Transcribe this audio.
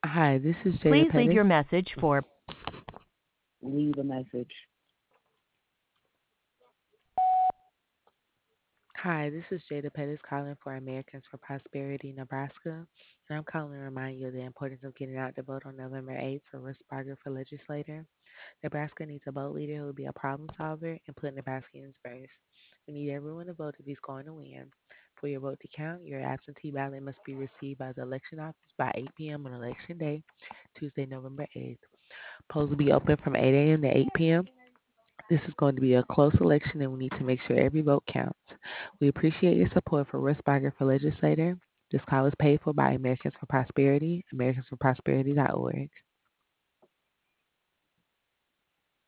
Hi, this is Jada Please leave your Pettis. message for Leave a message. Hi, this is Jada Pettis calling for Americans for Prosperity, Nebraska. And I'm calling to remind you of the importance of getting out to vote on November 8th for Russ Barger for legislator. Nebraska needs a vote leader who will be a problem solver and put Nebraskans first. We need everyone to vote if he's going to win. For your vote to count, your absentee ballot must be received by the election office by 8 p.m. on election day, Tuesday, November 8th. Polls will be open from 8 a.m. to 8 p.m. This is going to be a close election and we need to make sure every vote counts. We appreciate your support for Russ Barger for legislator. This call is paid for by Americans for Prosperity, americansforprosperity.org.